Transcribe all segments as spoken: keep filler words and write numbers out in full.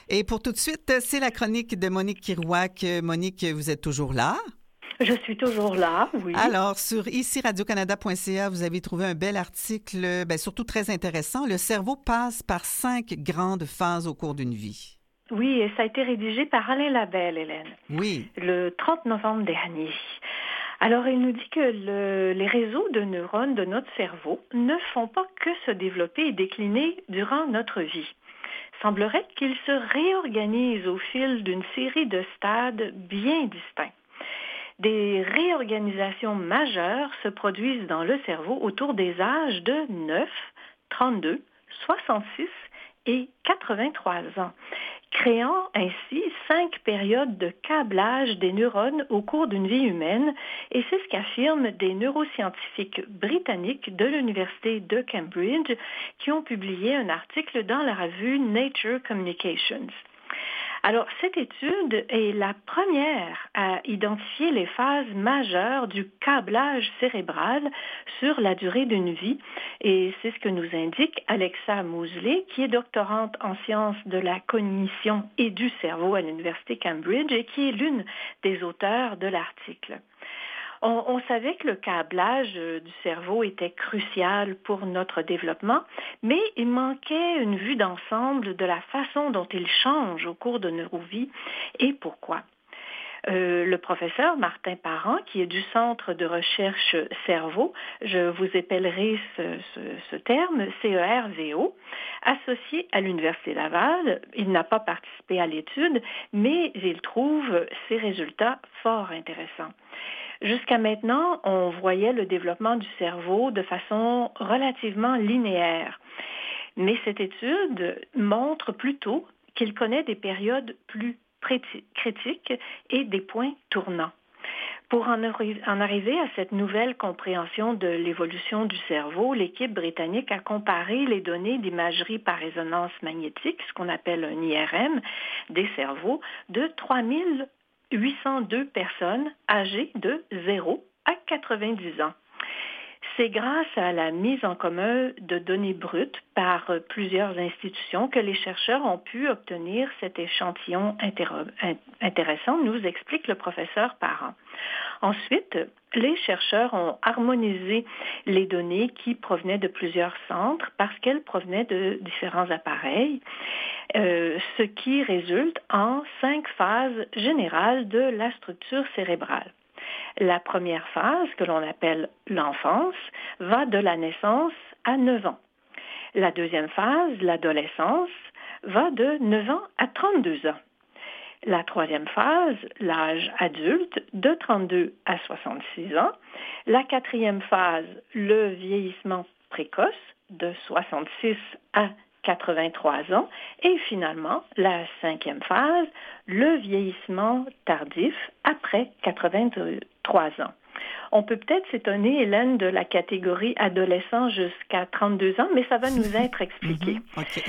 Et pour tout de suite, c'est la chronique de Monique Kirouac. Monique, vous êtes toujours là? Je suis toujours là, oui. Alors, sur ici radio canada point c a, vous avez trouvé un bel article, bien, surtout très intéressant. Le cerveau passe par cinq grandes phases au cours d'une vie. Oui, et ça a été rédigé par Alain Labelle, Hélène. Oui. Le trente novembre dernier. Alors, il nous dit que le, les réseaux de neurones de notre cerveau ne font pas que se développer et décliner durant notre vie. Semblerait qu'ils se réorganisent au fil d'une série de stades bien distincts. Des réorganisations majeures se produisent dans le cerveau autour des âges de neuf, trente-deux, soixante-six et quatre-vingt-trois ans, créant ainsi cinq périodes de câblage des neurones au cours d'une vie humaine, et c'est ce qu'affirment des neuroscientifiques britanniques de l'Université de Cambridge qui ont publié un article dans la revue Nature Communications. Alors, cette étude est la première à identifier les phases majeures du câblage cérébral sur la durée d'une vie, et c'est ce que nous indique Alexa Mosley, qui est doctorante en sciences de la cognition et du cerveau à l'Université Cambridge et qui est l'une des auteurs de l'article. On, on savait que le câblage du cerveau était crucial pour notre développement, mais il manquait une vue d'ensemble de la façon dont il change au cours de nos vies et pourquoi. Euh, le professeur Martin Parent, qui est du Centre de recherche cerveau, je vous épellerai ce, ce, ce terme, C E R V O, associé à l'Université Laval. Il n'a pas participé à l'étude, mais il trouve ces résultats fort intéressants. Jusqu'à maintenant, on voyait le développement du cerveau de façon relativement linéaire. Mais cette étude montre plutôt qu'il connaît des périodes plus critiques et des points tournants. Pour en arriver à cette nouvelle compréhension de l'évolution du cerveau, l'équipe britannique a comparé les données d'imagerie par résonance magnétique, ce qu'on appelle un I R M, des cerveaux de trois mille huit cent deux personnes âgées de zéro à quatre-vingt-dix ans. C'est grâce à la mise en commun de données brutes par plusieurs institutions que les chercheurs ont pu obtenir cet échantillon intéressant, nous explique le professeur Parent. Ensuite, les chercheurs ont harmonisé les données qui provenaient de plusieurs centres parce qu'elles provenaient de différents appareils, euh, ce qui résulte en cinq phases générales de la structure cérébrale. La première phase, que l'on appelle l'enfance, va de la naissance à neuf ans. La deuxième phase, l'adolescence, va de neuf ans à trente-deux ans. La troisième phase, l'âge adulte, de trente-deux à soixante-six ans. La quatrième phase, le vieillissement précoce, de soixante-six à quatre-vingt-trois ans. Et finalement, la cinquième phase, le vieillissement tardif après quatre-vingt-trois ans. On peut peut-être s'étonner, Hélène, de la catégorie adolescent jusqu'à trente-deux ans, mais ça va nous être expliqué. Mm-hmm. OK.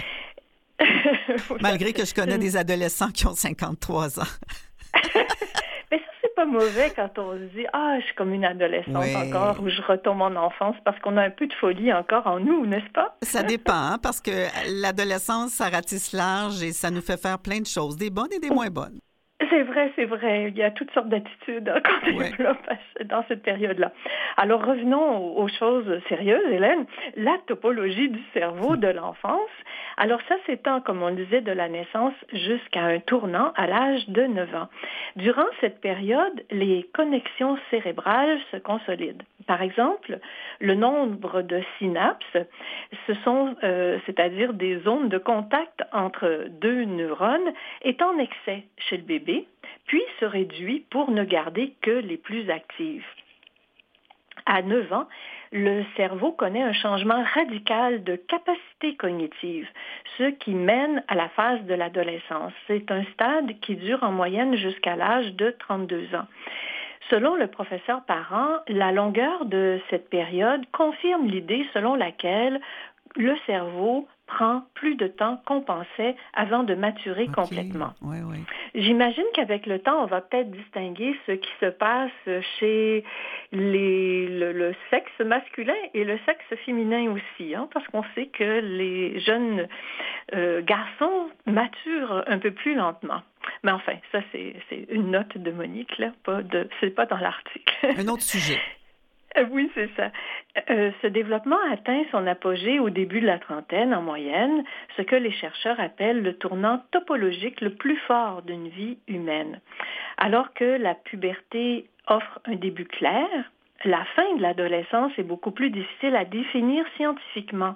Malgré que je connais des adolescents qui ont cinquante-trois ans. Mais ça, c'est pas mauvais quand on se dit « Ah, je suis comme une adolescente oui. encore » ou « Je retombe en enfance » parce qu'on a un peu de folie encore en nous, n'est-ce pas? Ça dépend, hein, parce que l'adolescence, ça ratisse large et ça nous fait faire plein de choses, des bonnes et des moins bonnes. C'est vrai, c'est vrai. Il y a toutes sortes d'attitudes hein, qu'on ouais. développe dans cette période-là. Alors, revenons aux choses sérieuses, Hélène. La topologie du cerveau de l'enfance. Alors, ça s'étend, comme on le disait, de la naissance jusqu'à un tournant à l'âge de neuf ans. Durant cette période, les connexions cérébrales se consolident. Par exemple, le nombre de synapses, ce sont, euh, c'est-à-dire des zones de contact entre deux neurones, est en excès chez le bébé, puis se réduit pour ne garder que les plus actives. À neuf ans, le cerveau connaît un changement radical de capacité cognitive, ce qui mène à la phase de l'adolescence. C'est un stade qui dure en moyenne jusqu'à l'âge de trente-deux ans. Selon le professeur Parent, la longueur de cette période confirme l'idée selon laquelle le cerveau prend plus de temps qu'on pensait avant de maturer okay. complètement. Oui, oui. J'imagine qu'avec le temps, on va peut-être distinguer ce qui se passe chez les, le, le sexe masculin et le sexe féminin aussi, hein, parce qu'on sait que les jeunes euh, garçons maturent un peu plus lentement. Mais enfin, ça, c'est, c'est une note de Monique, là, pas de, c'est pas dans l'article. Un autre sujet. Oui, c'est ça. Euh, ce développement atteint son apogée au début de la trentaine en moyenne, ce que les chercheurs appellent le tournant topologique le plus fort d'une vie humaine. Alors que la puberté offre un début clair, la fin de l'adolescence est beaucoup plus difficile à définir scientifiquement.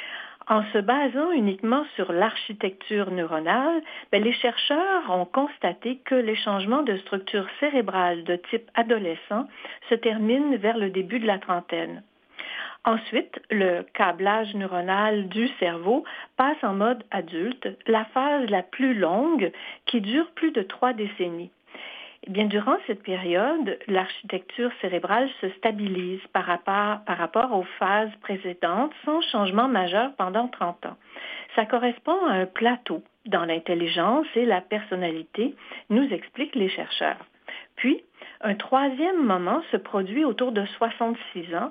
En se basant uniquement sur l'architecture neuronale, bien, les chercheurs ont constaté que les changements de structure cérébrale de type adolescent se terminent vers le début de la trentaine. Ensuite, le câblage neuronal du cerveau passe en mode adulte, la phase la plus longue qui dure plus de trois décennies. Eh bien, durant cette période, l'architecture cérébrale se stabilise par rapport, par rapport aux phases précédentes sans changement majeur pendant trente ans. Ça correspond à un plateau dans l'intelligence et la personnalité, nous expliquent les chercheurs. Puis, un troisième moment se produit autour de soixante-six ans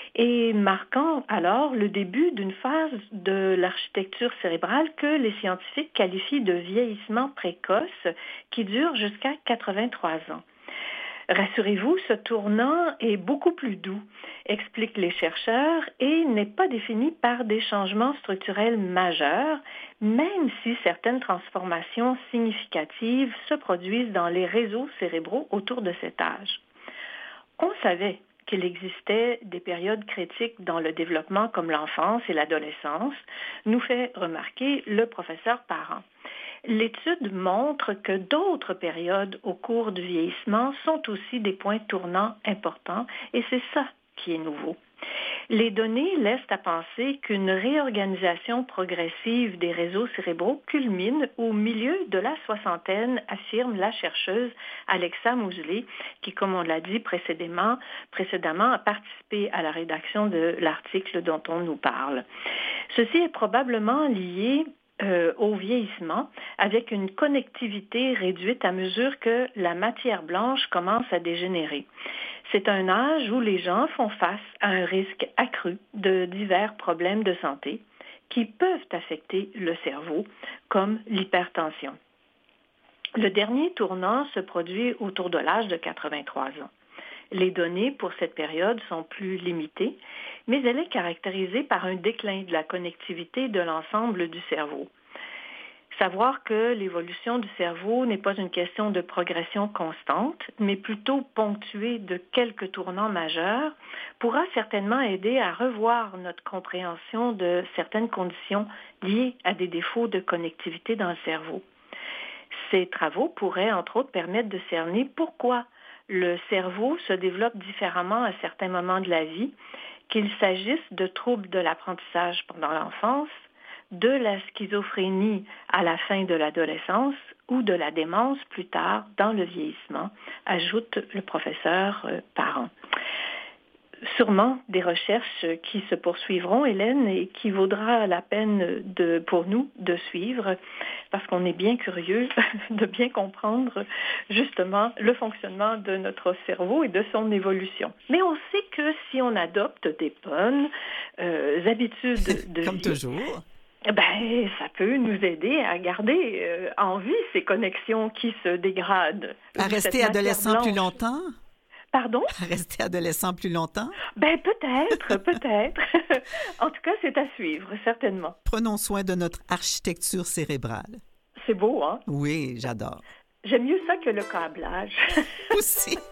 et marquant alors le début d'une phase de l'architecture cérébrale que les scientifiques qualifient de vieillissement précoce qui dure jusqu'à quatre-vingt-trois ans. Rassurez-vous, ce tournant est beaucoup plus doux, expliquent les chercheurs, et n'est pas défini par des changements structurels majeurs, même si certaines transformations significatives se produisent dans les réseaux cérébraux autour de cet âge. On savait qu'il existait des périodes critiques dans le développement comme l'enfance et l'adolescence, nous fait remarquer le professeur Parent. L'étude montre que d'autres périodes au cours du vieillissement sont aussi des points tournants importants et c'est ça qui est nouveau. Les données laissent à penser qu'une réorganisation progressive des réseaux cérébraux culmine au milieu de la soixantaine, affirme la chercheuse Alexa Mosley, qui, comme on l'a dit précédemment, précédemment, a participé à la rédaction de l'article dont on nous parle. Ceci est probablement lié Euh, au vieillissement, avec une connectivité réduite à mesure que la matière blanche commence à dégénérer. C'est un âge où les gens font face à un risque accru de divers problèmes de santé qui peuvent affecter le cerveau, comme l'hypertension. Le dernier tournant se produit autour de l'âge de quatre-vingt-trois ans. Les données pour cette période sont plus limitées, mais elle est caractérisée par un déclin de la connectivité de l'ensemble du cerveau. Savoir que l'évolution du cerveau n'est pas une question de progression constante, mais plutôt ponctuée de quelques tournants majeurs, pourra certainement aider à revoir notre compréhension de certaines conditions liées à des défauts de connectivité dans le cerveau. Ces travaux pourraient, entre autres, permettre de cerner pourquoi le cerveau se développe différemment à certains moments de la vie, qu'il s'agisse de troubles de l'apprentissage pendant l'enfance, de la schizophrénie à la fin de l'adolescence ou de la démence plus tard dans le vieillissement, ajoute le professeur euh, Parent. Sûrement des recherches qui se poursuivront, Hélène, et qui vaudra la peine de, pour nous de suivre, parce qu'on est bien curieux de bien comprendre justement le fonctionnement de notre cerveau et de son évolution. Mais on sait que si on adopte des bonnes euh, habitudes de Comme vie, toujours. Ben, ça peut nous aider à garder euh, en vie ces connexions qui se dégradent. À rester adolescent plus longtemps? Pardon? À rester adolescent plus longtemps? Ben, peut-être, peut-être. En tout cas, c'est à suivre, certainement. Prenons soin de notre architecture cérébrale. C'est beau, hein? Oui, j'adore. J'aime mieux ça que le câblage. Aussi.